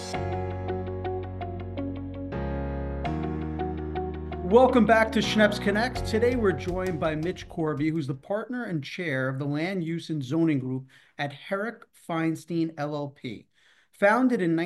Welcome back to Schneps Connects. Today we're joined by Mitch Corby, who's the partner and chair of the Land Use and Zoning Group at Herrick Feinstein LLP. Founded in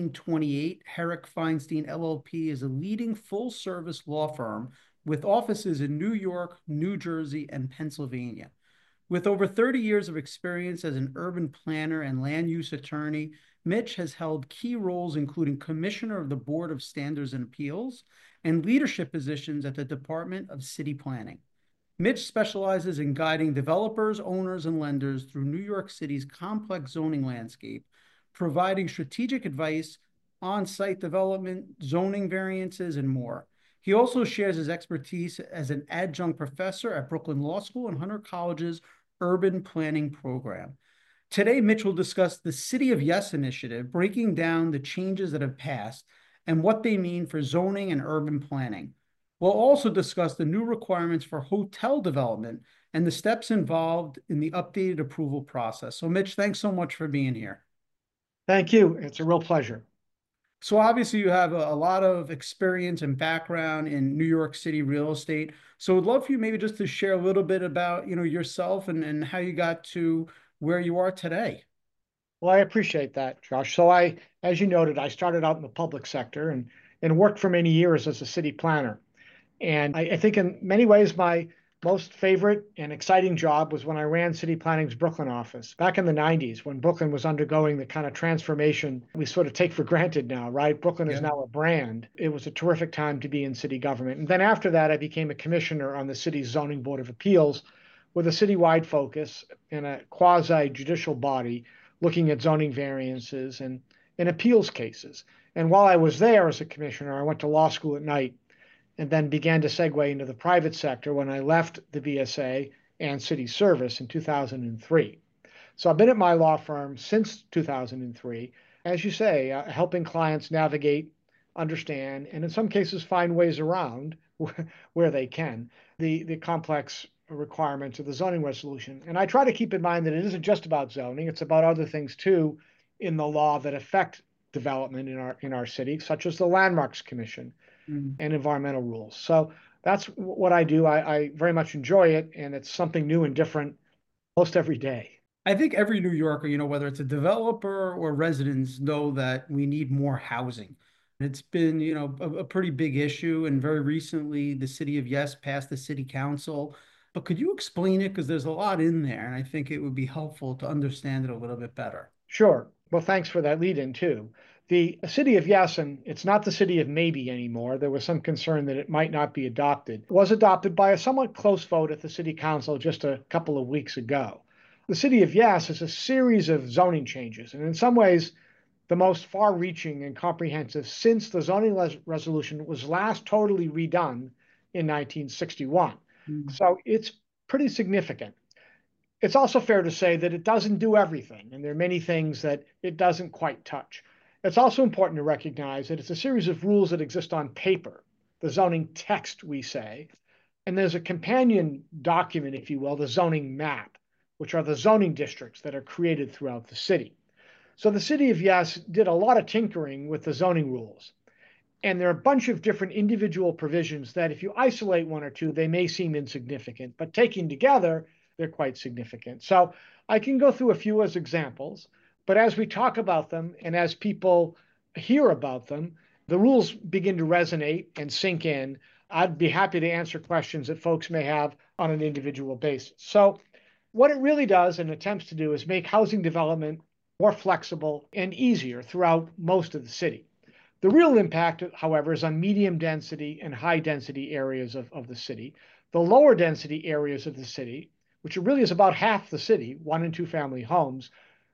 1928, Herrick Feinstein LLP is a leading full-service law firm with offices in New York, New Jersey, and Pennsylvania. With over 30 years of experience as an urban planner and land use attorney, Mitch has held key roles including Commissioner of the Board of Standards and Appeals and leadership positions at the Department of City Planning. Mitch specializes in guiding developers, owners, and lenders through New York City's complex zoning landscape, providing strategic advice on site development, zoning variances, and more. He also shares his expertise as an adjunct professor at Brooklyn Law School and Hunter College's Urban Planning Program. Today, Mitch will discuss the City of Yes initiative, breaking down the changes that have passed and what they mean for zoning and urban planning. We'll also discuss the new requirements for hotel development and the steps involved in the updated approval process. So, Mitch, thanks so much for being here. Thank you. It's a real pleasure. So obviously you have a lot of experience and background in New York City real estate. So I'd love for you maybe just to share a little bit about, yourself and how you got to where you are today. Well, I appreciate that, Josh. As you noted, I started out in the public sector and worked for many years as a city planner. And I think in many ways, my most favorite and exciting job was when I ran City Planning's Brooklyn office back in the 90s when Brooklyn was undergoing the kind of transformation we sort of take for granted now, right? Brooklyn is Yeah. now a brand. It was a terrific time to be in city government. And then after that, I became a commissioner on the city's Zoning Board of Appeals with a citywide focus and a quasi judicial body looking at zoning variances and appeals cases. And while I was there as a commissioner, I went to law school at night and then began to segue into the private sector when I left the BSA and city service in 2003. So I've been at my law firm since 2003, as you say, helping clients navigate, understand, and in some cases find ways around where they can the complex requirements of the zoning resolution. And I try to keep in mind that it isn't just about zoning; it's about other things too in the law that affect development in our city, such as the Landmarks Commission Mm. and environmental rules. So that's what I do. I very much enjoy it, and it's something new and different most every day. I think every New Yorker, whether it's a developer or residents, know that we need more housing. It's been, a pretty big issue. And very recently, the City of Yes passed the city council. But could you explain it? Because there's a lot in there, and I think it would be helpful to understand it a little bit better. Sure. Well, thanks for that lead in too. The city of Yes, and it's not the city of maybe anymore. There was some concern that it might not be adopted. It was adopted by a somewhat close vote at the city council just a couple of weeks ago. The city of Yes is a series of zoning changes, and in some ways, the most far reaching and comprehensive since the zoning resolution was last totally redone in 1961. Mm. So it's pretty significant. It's also fair to say that it doesn't do everything, and there are many things that it doesn't quite touch. It's also important to recognize that it's a series of rules that exist on paper, the zoning text, we say, and there's a companion document, if you will, the zoning map, which are the zoning districts that are created throughout the city. So the city of Yes did a lot of tinkering with the zoning rules. And there are a bunch of different individual provisions that, if you isolate one or two, they may seem insignificant, but taken together, they're quite significant. So I can go through a few as examples, but as we talk about them and as people hear about them, the rules begin to resonate and sink in. I'd be happy to answer questions that folks may have on an individual basis. So what it really does and attempts to do is make housing development more flexible and easier throughout most of the city. The real impact, however, is on medium density and high density areas of the city. The lower density areas of the city, which really is about half the city, 1 and 2 family homes,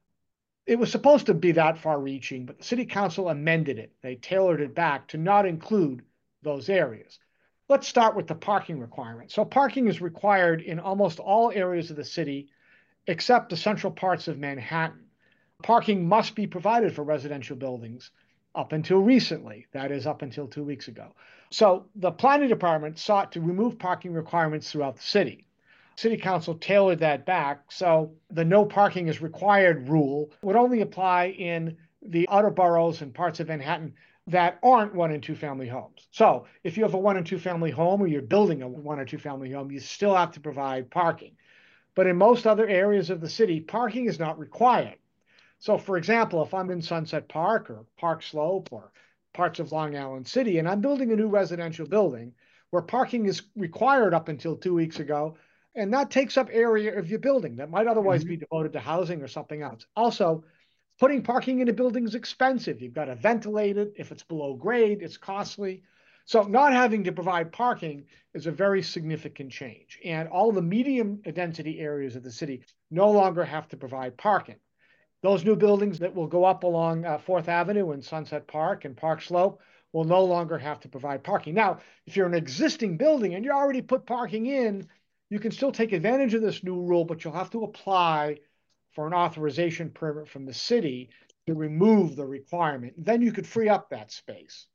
it was supposed to be that far reaching, but the city council amended it. They tailored it back to not include those areas. Let's start with the parking requirement. So parking is required in almost all areas of the city except the central parts of Manhattan. Parking must be provided for residential buildings up until recently, that is, up until 2 weeks ago. So the planning department sought to remove parking requirements throughout the city. City council tailored that back, so the no parking is required rule would only apply in the outer boroughs and parts of Manhattan that aren't one and two family homes. So if you have a one and two family home or you're building a one or two family home, you still have to provide parking. But in most other areas of the city, parking is not required. So, for example, if I'm in Sunset Park or Park Slope or parts of Long Island City and I'm building a new residential building where parking is required up until 2 weeks ago, and that takes up area of your building that might otherwise Mhm. be devoted to housing or something else. Also, putting parking in a building is expensive. You've got to ventilate it. If it's below grade, it's costly. So not having to provide parking is a very significant change. And all the medium density areas of the city no longer have to provide parking. Those new buildings that will go up along 4th Avenue and Sunset Park and Park Slope will no longer have to provide parking. Now, if you're an existing building and you already put parking in, you can still take advantage of this new rule, but you'll have to apply for an authorization permit from the city to remove the requirement. Then you could free up that space.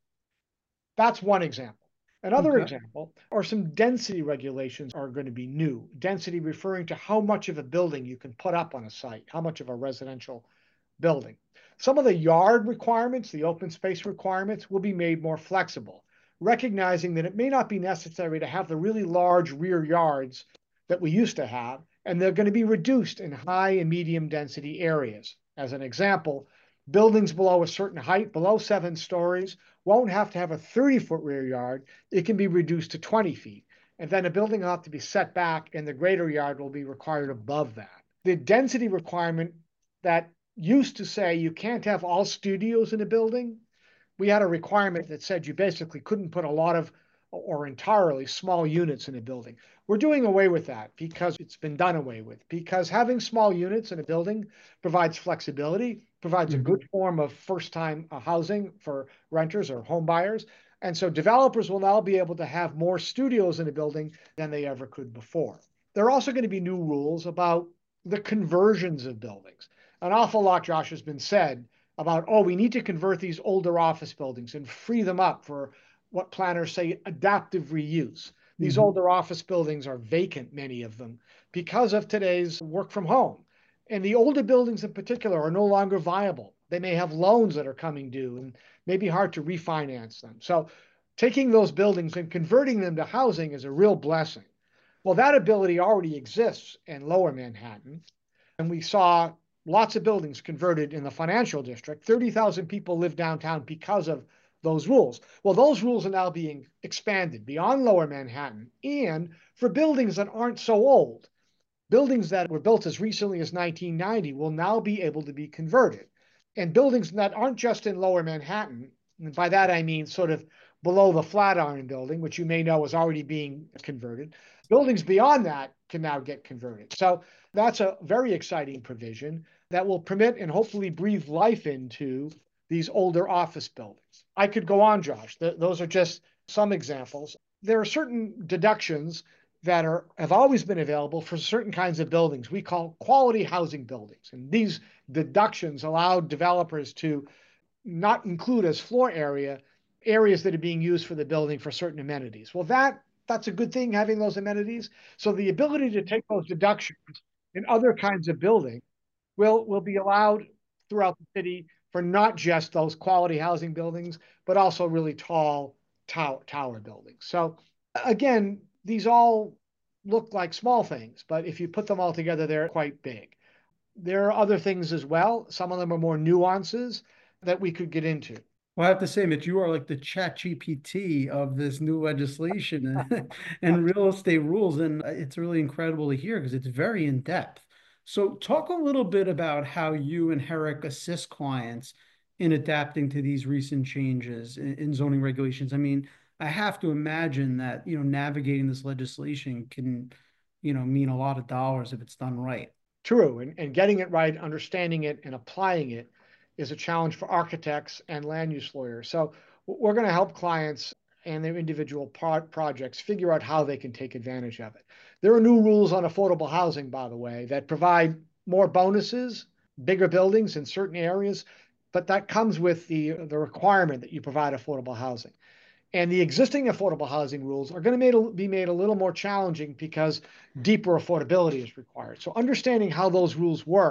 That's one example. Another Okay. example are some density regulations are going to be new. Density referring to how much of a building you can put up on a site, how much of a residential building. Some of the yard requirements, the open space requirements, will be made more flexible, recognizing that it may not be necessary to have the really large rear yards that we used to have, and they're going to be reduced in high and medium density areas. As an example, buildings below a certain height, below 7 stories, won't have to have a 30-foot rear yard. It can be reduced to 20 feet. And then a building will have to be set back, and the greater yard will be required above that. The density requirement that used to say you can't have all studios in a building, we had a requirement that said you basically couldn't put a lot of or entirely small units in a building. We're doing away with that because it's been done away with. Because having small units in a building provides flexibility, provides a Mhm. good form of first time housing for renters or home buyers. And so developers will now be able to have more studios in a building than they ever could before. There are also going to be new rules about the conversions of buildings. An awful lot, Josh, has been said about, oh, we need to convert these older office buildings and free them up for what planners say adaptive reuse. These Mhm. older office buildings are vacant, many of them, because of today's work from home. And the older buildings in particular are no longer viable. They may have loans that are coming due and may be hard to refinance them. So taking those buildings and converting them to housing is a real blessing. Well, that ability already exists in lower Manhattan. And we saw lots of buildings converted in the financial district. 30,000 people live downtown because of those rules. Well, those rules are now being expanded beyond lower Manhattan and for buildings that aren't so old. Buildings that were built as recently as 1990 will now be able to be converted. And buildings that aren't just in lower Manhattan, and by that I mean sort of below the Flatiron building, which you may know is already being converted, buildings beyond that can now get converted. So that's a very exciting provision that will permit and hopefully breathe life into these older office buildings. I could go on, Josh. Those are just some examples. There are certain deductions that have always been available for certain kinds of buildings we call quality housing buildings. And these deductions allow developers to not include as floor area areas that are being used for the building for certain amenities. Well, that's a good thing, having those amenities. So the ability to take those deductions in other kinds of building will be allowed throughout the city for not just those quality housing buildings, but also really tall tower buildings. So again, these all look like small things, but if you put them all together, they're quite big. There are other things as well. Some of them are more nuances that we could get into. Well, I have to say, Mitch, you are like the chat GPT of this new legislation and real estate rules. And it's really incredible to hear because it's very in depth. So, talk a little bit about how you and Herrick assist clients in adapting to these recent changes in zoning regulations. I mean, I have to imagine that, navigating this legislation can, mean a lot of dollars if it's done right. True, and getting it right, understanding it, and applying it is a challenge for architects and land use lawyers. So we're going to help clients and their individual projects figure out how they can take advantage of it. There are new rules on affordable housing, by the way, that provide more bonuses, bigger buildings in certain areas, but that comes with the requirement that you provide affordable housing. And the existing affordable housing rules are going to be made a little more challenging because deeper affordability is required. So understanding how those rules work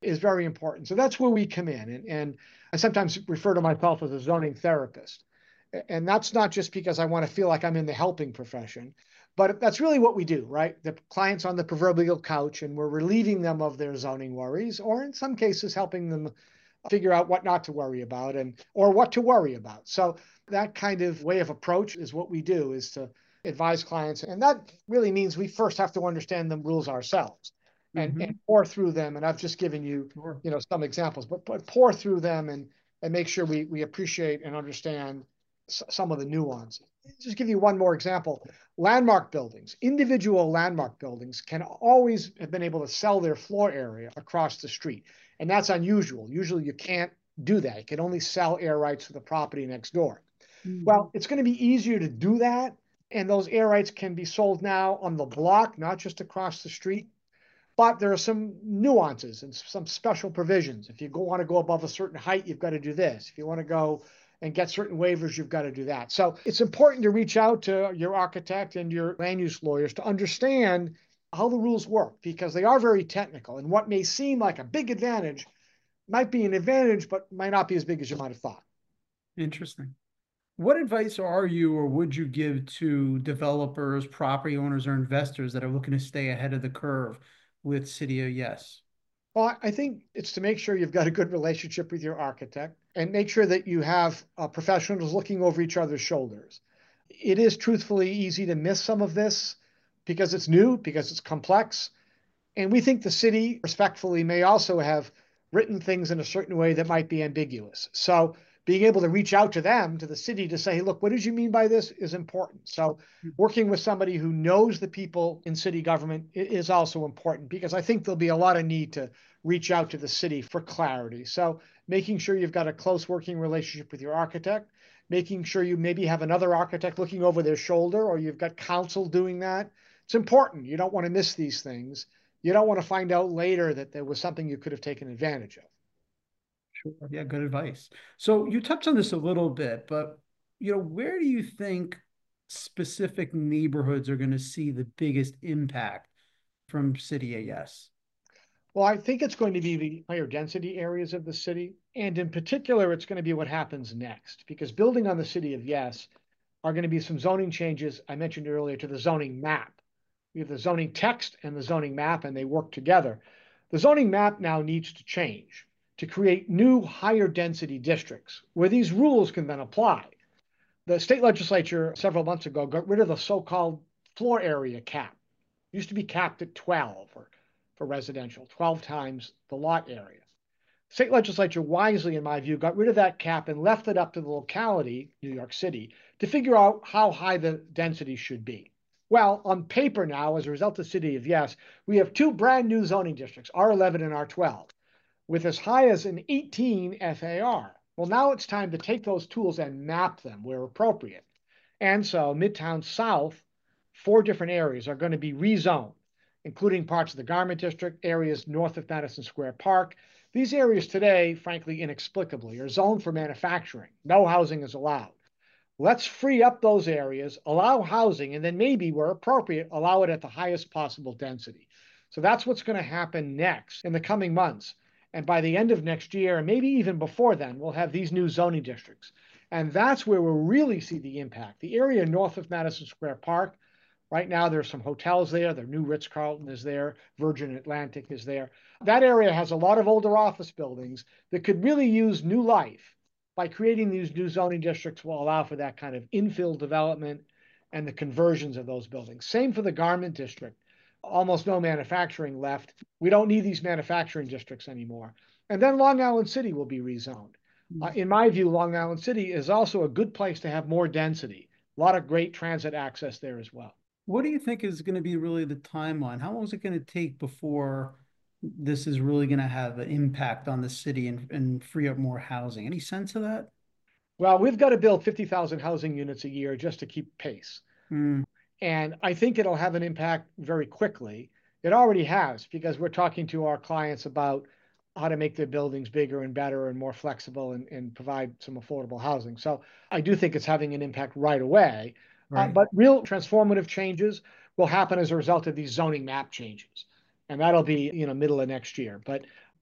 is very important. So that's where we come in. And I sometimes refer to myself as a zoning therapist. And that's not just because I want to feel like I'm in the helping profession, but that's really what we do, right? The client's on the proverbial couch and we're relieving them of their zoning worries, or in some cases, helping them figure out what not to worry about and or what to worry about. So that kind of way of approach is what we do, is to advise clients. And that really means we first have to understand the rules ourselves and Mm-hmm. pour through them. And I've just given you, Sure. some examples, but pour through them and make sure we appreciate and understand some of the nuances. Just give you one more example. Landmark buildings, individual landmark buildings can always have been able to sell their floor area across the street. And that's unusual. Usually you can't do that. You can only sell air rights to the property next door. Mm. Well, it's going to be easier to do that. And those air rights can be sold now on the block, not just across the street. But there are some nuances and some special provisions. If you want to go above a certain height, you've got to do this. If you want to go and get certain waivers, you've got to do that. So it's important to reach out to your architect and your land use lawyers to understand how the rules work, because they are very technical. And what may seem like a big advantage might be an advantage, but might not be as big as you might have thought. Interesting. What advice are you or would you give to developers, property owners, or investors that are looking to stay ahead of the curve with City of Yes? Well, I think it's to make sure you've got a good relationship with your architect and make sure that you have professionals looking over each other's shoulders. It is truthfully easy to miss some of this because it's new, because it's complex. And we think the city, respectfully, may also have written things in a certain way that might be ambiguous. So being able to reach out to them, to the city, to say, hey, look, what did you mean by this is important. So working with somebody who knows the people in city government is also important, because I think there'll be a lot of need to reach out to the city for clarity. So making sure you've got a close working relationship with your architect, making sure you maybe have another architect looking over their shoulder, or you've got counsel doing that. It's important. You don't want to miss these things. You don't want to find out later that there was something you could have taken advantage of. Sure. Yeah, good advice. So you touched on this a little bit, but where do you think specific neighborhoods are going to see the biggest impact from City of Yes? Well, I think it's going to be the higher density areas of the city. And in particular, it's going to be what happens next, because building on the City of Yes are going to be some zoning changes I mentioned earlier to the zoning map. We have the zoning text and the zoning map, and they work together. The zoning map now needs to change to create new higher density districts where these rules can then apply. The state legislature several months ago got rid of the so-called floor area cap. It used to be capped at 12 for residential, 12 times the lot area. State legislature wisely, in my view, got rid of that cap and left it up to the locality, New York City, to figure out how high the density should be. Well, on paper now, as a result of City of Yes, we have two brand new zoning districts, R11 and R12, with as high as an 18 FAR. Well, now it's time to take those tools and map them where appropriate. And so Midtown South, 4 different areas are going to be rezoned, including parts of the Garment District, areas north of Madison Square Park. These areas today, frankly, inexplicably, are zoned for manufacturing. No housing is allowed. Let's free up those areas, allow housing, and then maybe, where appropriate, allow it at the highest possible density. So that's what's going to happen next in the coming months. And by the end of next year, and maybe even before then, we'll have these new zoning districts. And that's where we'll really see the impact. The area north of Madison Square Park, right now there's some hotels there. The new Ritz-Carlton is there. Virgin Atlantic is there. That area has a lot of older office buildings that could really use new life. By creating these new zoning districts will allow for that kind of infill development and the conversions of those buildings. Same for the Garment District. Almost no manufacturing left. We don't need these manufacturing districts anymore. And then Long Island City will be rezoned. In my view, Long Island City is also a good place to have more density. A lot of great transit access there as well. What do you think is going to be really the timeline? How long is it going to take before this is really going to have an impact on the city and free up more housing? Any sense of that? Well, we've got to build 50,000 housing units a year just to keep pace. Mm, And I think it'll have an impact very quickly. It already has, because we're talking to our clients about how to make their buildings bigger and better and more flexible and provide some affordable housing. So I do think it's having an impact right away. right. But real transformative changes will happen as a result of these zoning map changes. And that'll be, middle of next year. But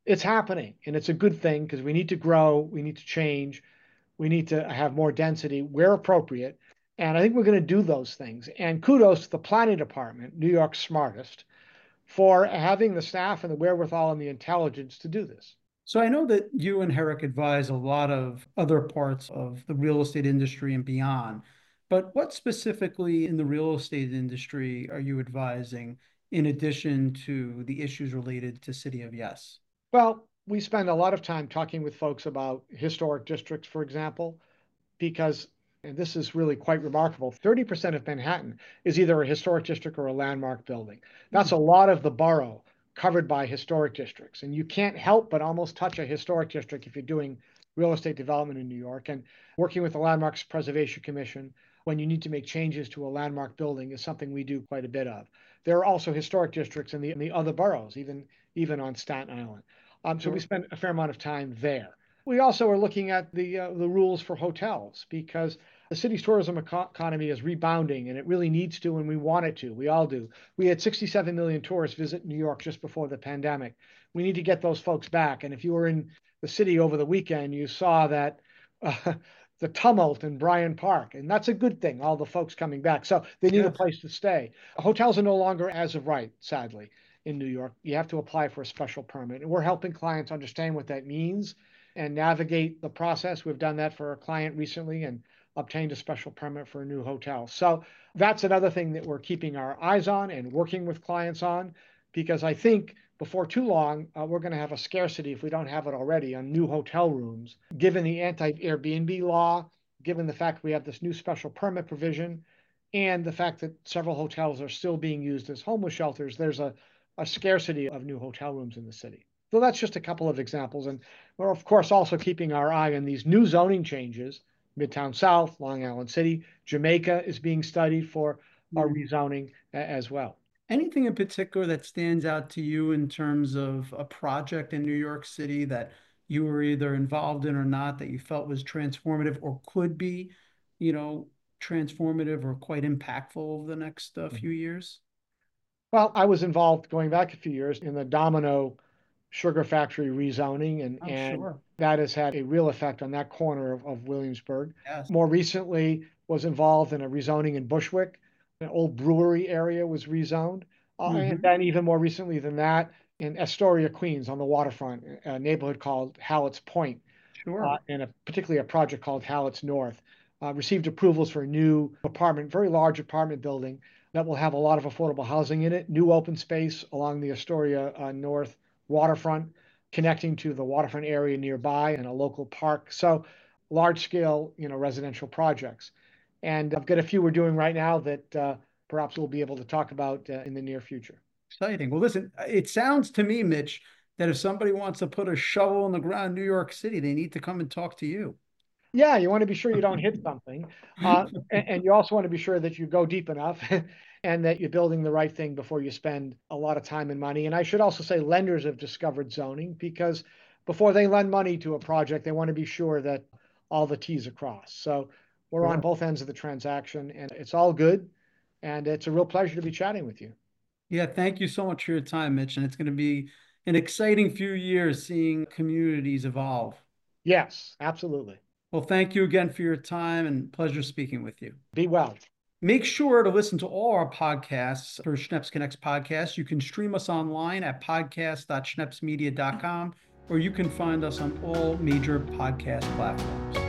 It's happening, and it's a good thing because we need to grow, we need to change, we need to have more density where appropriate. And I think we're going to do those things. And kudos to the planning department, New York's smartest, for having the staff and the wherewithal and the intelligence to do this. So I know that you and Herrick advise a lot of other parts of the real estate industry and beyond, but what specifically in the real estate industry are you advising in addition to the issues related to City of Yes? Well, we spend a lot of time talking with folks about historic districts, for example, because, and this is really quite remarkable, 30% of Manhattan is either a historic district or a landmark building. That's a lot of the borough covered by historic districts. And you can't help but almost touch a historic district if you're doing real estate development in New York. And working with the Landmarks Preservation Commission when you need to make changes to a landmark building is something we do quite a bit of. There are also historic districts in the other boroughs, even on Staten Island. So we spend a fair amount of time there. We also are looking at the rules for hotels because the city's tourism economy is rebounding and it really needs to, and we want it to. We all do. We had 67 million tourists visit New York just before the pandemic. We need to get those folks back. And if you were in the city over the weekend, you saw that the tumult in Bryant Park, and that's a good thing, all the folks coming back. So they need a Yes. place to stay. Hotels are no longer as of right, sadly, in New York. You have to apply for a special permit. And we're helping clients understand what that means and navigate the process. We've done that for a client recently and obtained a special permit for a new hotel. So that's another thing that we're keeping our eyes on and working with clients on, because I think before too long, we're going to have a scarcity, if we don't have it already, on new hotel rooms, given the anti-Airbnb law, given the fact we have this new special permit provision, and the fact that several hotels are still being used as homeless shelters. There's a scarcity of new hotel rooms in the city. So that's just a couple of examples. And we're, of course, also keeping our eye on these new zoning changes. Midtown South, Long Island City, Jamaica is being studied for our rezoning as well. Anything in particular that stands out to you in terms of a project in New York City that you were either involved in or not that you felt was transformative or could be, you know, transformative or quite impactful over the next few years? Well, I was involved going back a few years in the Domino sugar factory rezoning, I'm and sure. that has had a real effect on that corner of Williamsburg. Yes. More recently, was involved in a rezoning in Bushwick. An old brewery area was rezoned. And Hmm. then even more recently than that, in Astoria, Queens, on the waterfront, a neighborhood called Hallett's Point, Sure. and particularly a project called Hallett's North, received approvals for a new apartment, very large apartment building that will have a lot of affordable housing in it, new open space along the Astoria North waterfront, connecting to the waterfront area nearby and a local park. So large scale, residential projects. And I've got a few we're doing right now that perhaps we'll be able to talk about in the near future. Exciting. Well, listen, it sounds to me, Mitch, that if somebody wants to put a shovel in the ground in New York City, they need to come and talk to you. Yeah, you want to be sure you don't hit something. And you also want to be sure that you go deep enough and that you're building the right thing before you spend a lot of time and money. And I should also say lenders have discovered zoning because before they lend money to a project, they want to be sure that all the T's are crossed. So we're on Sure. both ends of the transaction and it's all good. And it's a real pleasure to be chatting with you. Yeah, thank you so much for your time, Mitch. And it's going to be an exciting few years seeing communities evolve. Yes, absolutely. Well, thank you again for your time and pleasure speaking with you. Be well. Make sure to listen to all our podcasts for Schneps Connects podcast. You can stream us online at podcast.schnepsmedia.com, or you can find us on all major podcast platforms.